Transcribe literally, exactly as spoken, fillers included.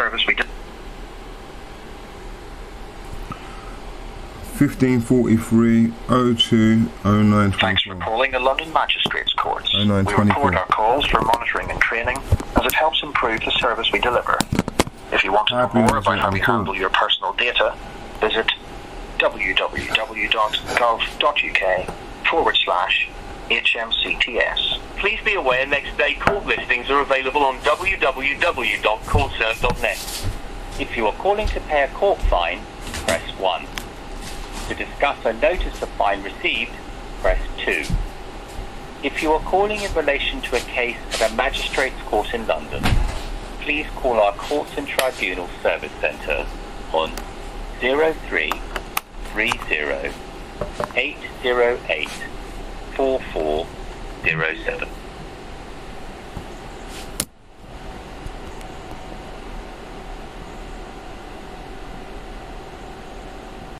service we do. fifteen forty-three oh two oh nine Thanks for calling the London Magistrates Courts. oh nine We twenty-four. record our calls for monitoring and training, as it helps improve the service we deliver. If you want to know Happy more about to how we record. handle your personal data, visit www.gov.uk forward slash HMCTS. Please be aware next day court listings are available on w w w dot courtserve dot net. If you are calling to pay a court fine, press one. To discuss a notice of fine received, press two. If you are calling in relation to a case at a magistrate's court in London, please call our Courts and Tribunal Service Centre on zero three three zero eight zero eight four four zero seven.